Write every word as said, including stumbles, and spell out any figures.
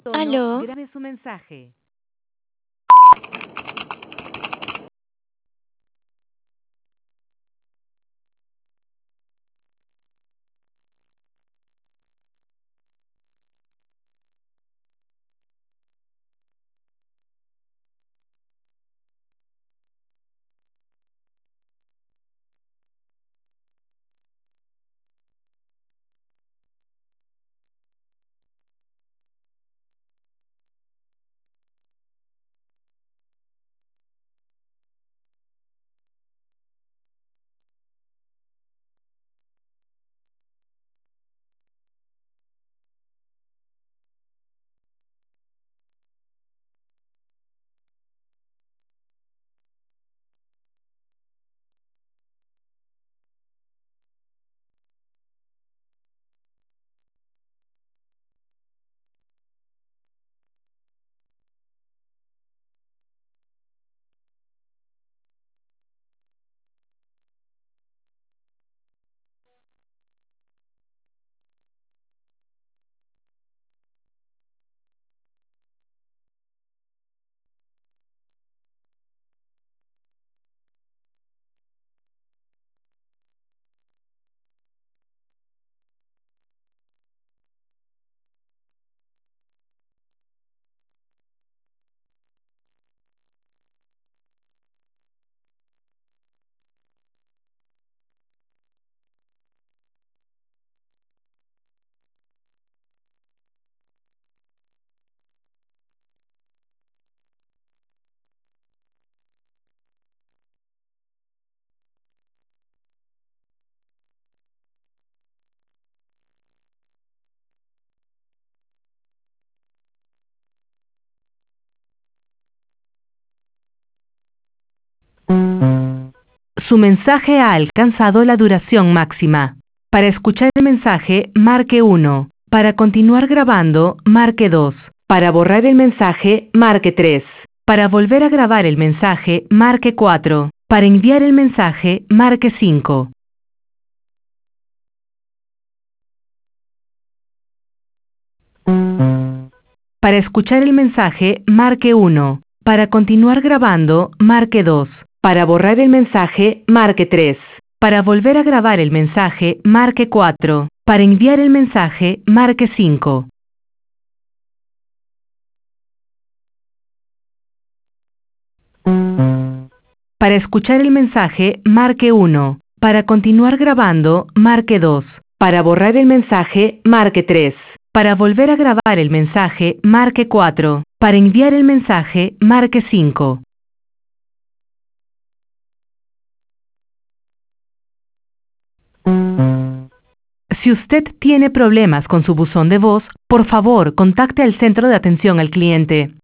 tono, Aló. grabe su mensaje. Su mensaje ha alcanzado la duración máxima. Para escuchar el mensaje, marque uno. Para continuar grabando, marque dos. Para borrar el mensaje, marque tres. Para volver a grabar el mensaje, marque cuatro. Para enviar el mensaje, marque cinco. Para escuchar el mensaje, marque uno. Para continuar grabando, marque dos. Para borrar el mensaje, marque tres. Para volver a grabar el mensaje, marque cuatro. Para enviar el mensaje, marque cinco. Para escuchar el mensaje, marque uno. Para continuar grabando, marque dos. Para borrar el mensaje, marque tres. Para volver a grabar el mensaje, marque cuatro. Para enviar el mensaje, marque cinco. Si usted tiene problemas con su buzón de voz, por favor, contacte al centro de atención al cliente.